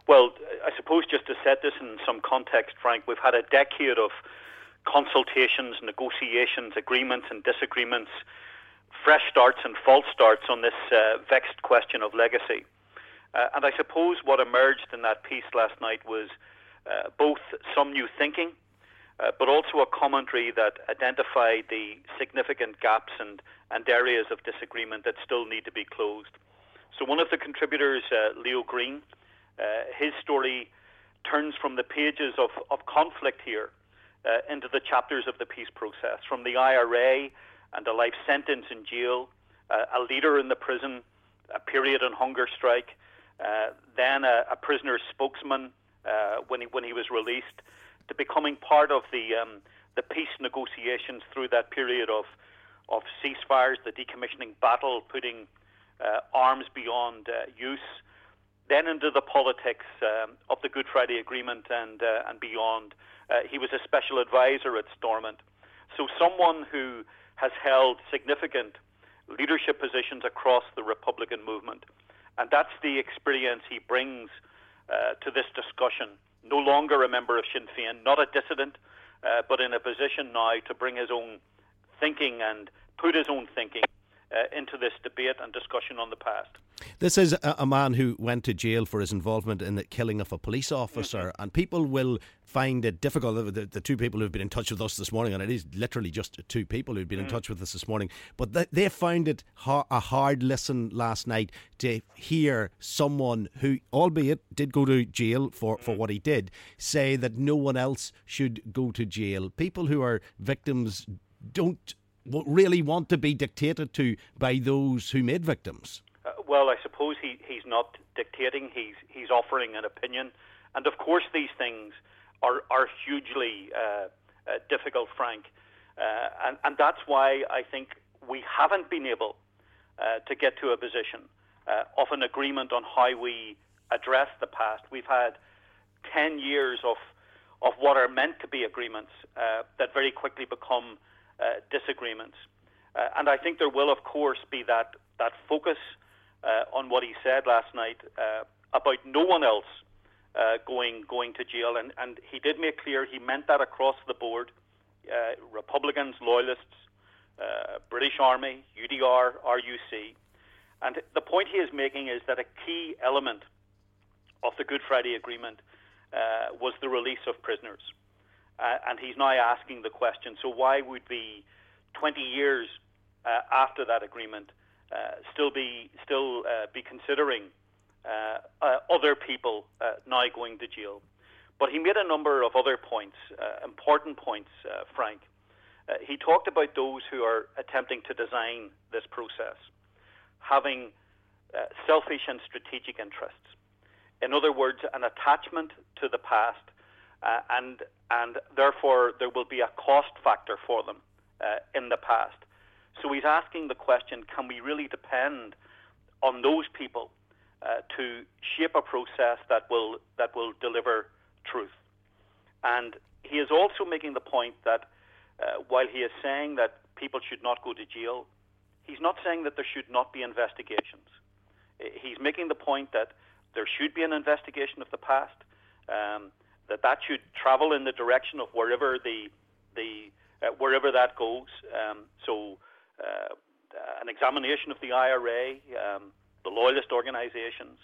Well, I suppose just to set this in some context, Frank, we've had a decade of consultations, negotiations, agreements and disagreements, fresh starts and false starts on this vexed question of legacy. And I suppose what emerged in that piece last night was both some new thinking, but also a commentary that identified the significant gaps and areas of disagreement that still need to be closed. So one of the contributors, Leo Green, his story turns from the pages of conflict here into the chapters of the peace process, from the IRA and a life sentence in jail, a leader in the prison, a period on hunger strike, then a prisoner's spokesman when he was released, to becoming part of the peace negotiations through that period of ceasefires, the decommissioning battle, putting arms beyond use, then into the politics of the Good Friday Agreement and beyond. He was a special advisor at Stormont. So someone who has held significant leadership positions across the Republican movement. And that's the experience he brings to this discussion. No longer a member of Sinn Féin, not a dissident, but in a position now to bring his own thinking and put his own thinking into this debate and discussion on the past. This is a man who went to jail for his involvement in the killing of a police officer, and people will find it difficult. The two people who've been in touch with us this morning, and it is literally just two people who've been in touch with us this morning, but they found it a hard listen last night to hear someone who, albeit did go to jail for what he did, say that no one else should go to jail. People who are victims don't really want to be dictated to by those who made victims. Well, I suppose he's not dictating. He's offering an opinion, and of course these things are hugely difficult, Frank, and that's why I think we haven't been able to get to a position of an agreement on how we address the past. We've had 10 years of what are meant to be agreements that very quickly become disagreements. And I think there will, of course, be that focus on what he said last night about no one else going to jail. And he did make clear he meant that across the board. Republicans, Loyalists, British Army, UDR, RUC. And the point he is making is that a key element of the Good Friday Agreement was the release of prisoners. And he's now asking the question, so why would we, 20 years after that agreement, still be considering other people now going to jail? But he made a number of other points, important points, Frank. He talked about those who are attempting to design this process, having selfish and strategic interests. In other words, an attachment to the past, and therefore there will be a cost factor for them in the past. So he's asking the question, can we really depend on those people to shape a process that will deliver truth? And he is also making the point that while he is saying that people should not go to jail, he's not saying that there should not be investigations. He's making the point that there should be an investigation of the past, that should travel in the direction of wherever wherever that goes. So an examination of the IRA, the Loyalist organisations,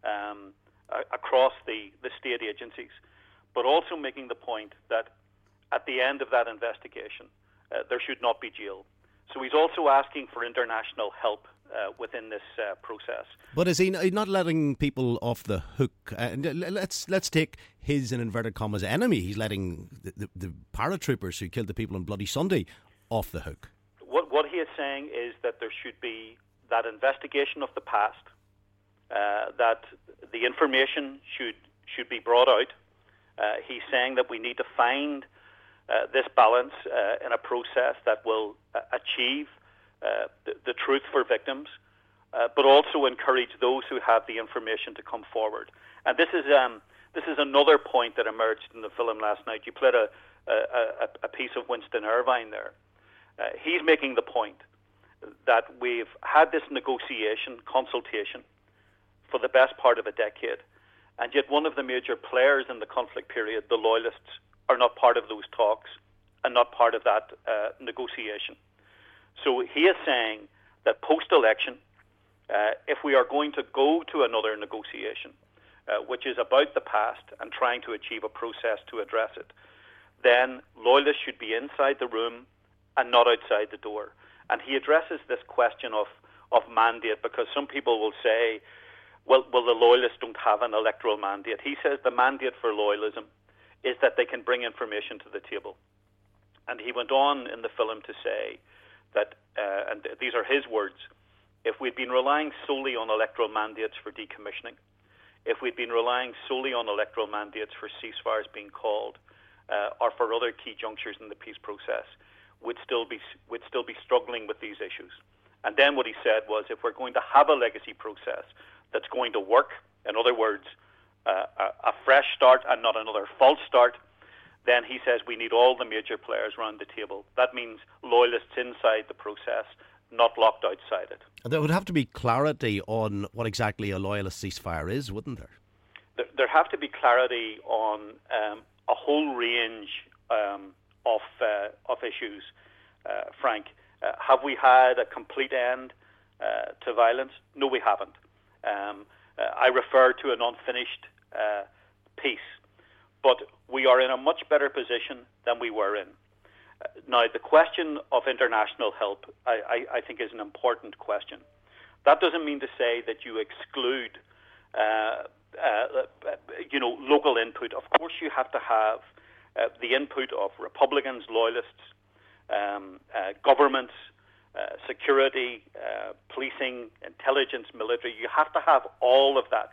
across the state agencies, but also making the point that at the end of that investigation, there should not be jail. So he's also asking for international help within this process. But is he not letting people off the hook? Let's take his, in inverted commas, enemy. He's letting the paratroopers who killed the people on Bloody Sunday off the hook. What he is saying is that there should be that investigation of the past, that the information should be brought out. He's saying that we need to find this balance in a process that will achieve the truth for victims, but also encourage those who have the information to come forward. And this is another point that emerged in the film last night. You played a piece of Winston Irvine there. He's making the point that we've had this negotiation, consultation, for the best part of a decade, And yet one of the major players in the conflict period, the Loyalists, are not part of those talks and not part of that negotiation. So he is saying that post-election, if we are going to go to another negotiation, which is about the past and trying to achieve a process to address it, then Loyalists should be inside the room and not outside the door. And he addresses this question of mandate, because some people will say, well, the Loyalists don't have an electoral mandate. He says the mandate for loyalism is that they can bring information to the table. And he went on in the film to say that, and these are his words, if we'd been relying solely on electoral mandates for decommissioning, if we'd been relying solely on electoral mandates for ceasefires being called, or for other key junctures in the peace process, we'd still be struggling with these issues. And then what he said was, if we're going to have a legacy process that's going to work, in other words, a fresh start and not another false start, then he says we need all the major players around the table. That means Loyalists inside the process, not locked outside it. There would have to be clarity on what exactly a Loyalist ceasefire is, wouldn't there? There have to be clarity on a whole range of issues, Frank. Have we had a complete end to violence? No, we haven't. I refer to an unfinished peace, but we are in a much better position than we were in. Now, the question of international help, I think, is an important question. That doesn't mean to say that you exclude, local input. Of course, you have to have the input of Republicans, Loyalists, governments, security, policing, intelligence, military. You have to have all of that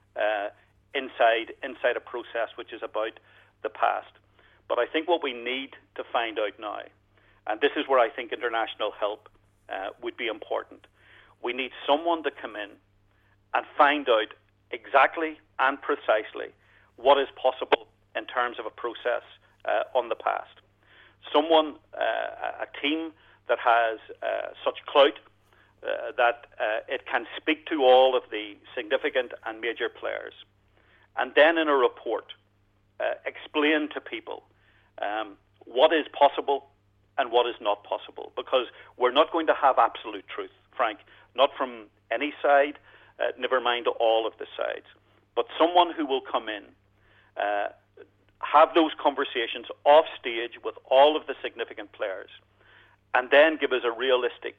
inside a process which is about the past. But I think what we need to find out now, and this is where I think international help would be important, we need someone to come in and find out exactly and precisely what is possible in terms of a process on the past. Someone, a team that has such clout that it can speak to all of the significant and major players, and then in a report explain to people what is possible and what is not possible, because we're not going to have absolute truth, Frank, not from any side, never mind all of the sides, but someone who will come in, have those conversations off stage with all of the significant players, and then give us a realistic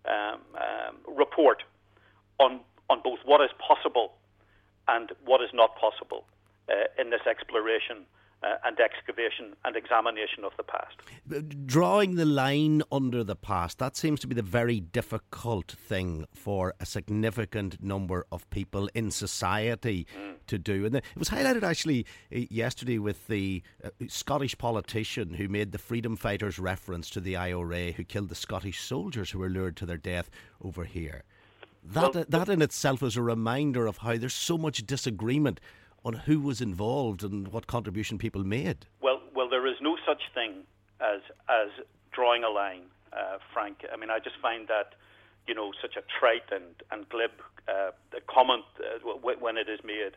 report on both what is possible and what is not possible in this exploration and excavation and examination of the past. Drawing the line under the past, that seems to be the very difficult thing for a significant number of people in society to do. And it was highlighted actually yesterday with the Scottish politician who made the freedom fighters reference to the IRA who killed the Scottish soldiers who were lured to their death over here. That in itself is a reminder of how there's so much disagreement on who was involved and what contribution people made. Well, there is no such thing as drawing a line, Frank. I mean, I just find that, such a trite and glib comment when it is made.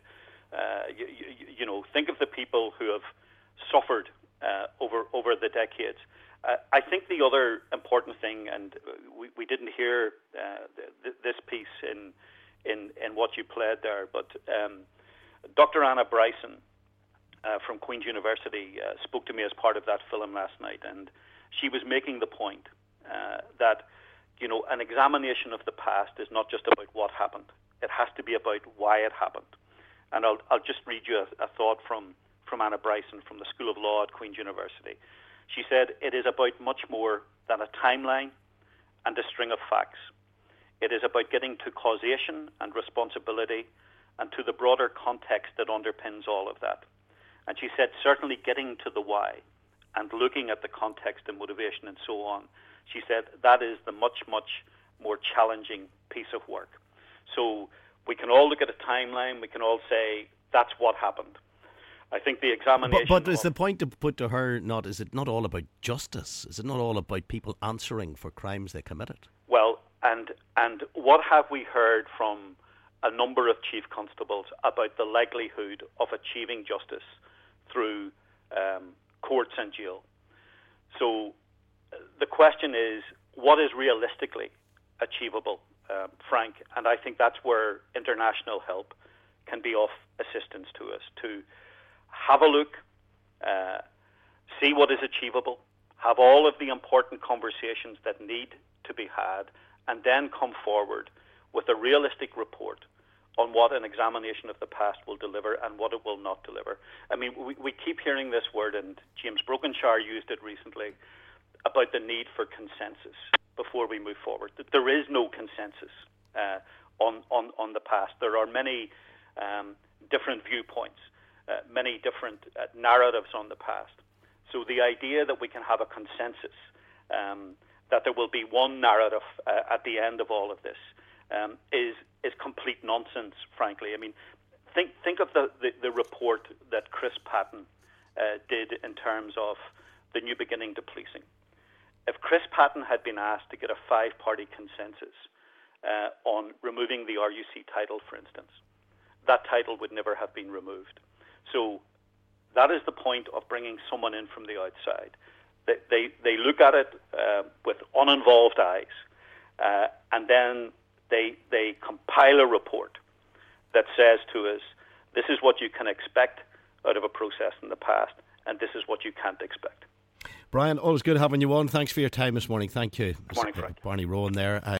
Think of the people who have suffered over the decades. I think the other important thing, and we didn't hear this piece in what you played there, but Dr. Anna Bryson from Queen's University spoke to me as part of that film last night, and she was making the point that an examination of the past is not just about what happened. It has to be about why it happened. And I'll just read you a thought from Anna Bryson from the School of Law at Queen's University. She said, "It is about much more than a timeline and a string of facts. It is about getting to causation and responsibility and to the broader context that underpins all of that." And she said, certainly getting to the why and looking at the context and motivation and so on, she said that is the much, much more challenging piece of work. So we can all look at a timeline, we can all say that's what happened. I think the examination... But is the point to put to her is it not all about justice? Is it not all about people answering for crimes they committed? Well, and what have we heard from a number of chief constables about the likelihood of achieving justice through courts and jail. So the question is, what is realistically achievable, Frank? And I think that's where international help can be of assistance to us, to have a look, see what is achievable, have all of the important conversations that need to be had, and then come forward with a realistic report on what an examination of the past will deliver and what it will not deliver. I mean, we keep hearing this word, and James Brokenshire used it recently, about the need for consensus before we move forward. There is no consensus on the past. There are many different viewpoints, many different narratives on the past. So the idea that we can have a consensus, that there will be one narrative at the end of all of this, is complete nonsense, frankly. I mean, think of the report that Chris Patten did in terms of the New Beginning to Policing. If Chris Patten had been asked to get a 5-party consensus on removing the RUC title, for instance, that title would never have been removed. So that is the point of bringing someone in from the outside. They look at it with uninvolved eyes, and then they compile a report that says to us, this is what you can expect out of a process in the past, and this is what you can't expect. Brian, always good having you on. Thanks for your time this morning. Thank you. Good morning, Frank. Barney Rowan there.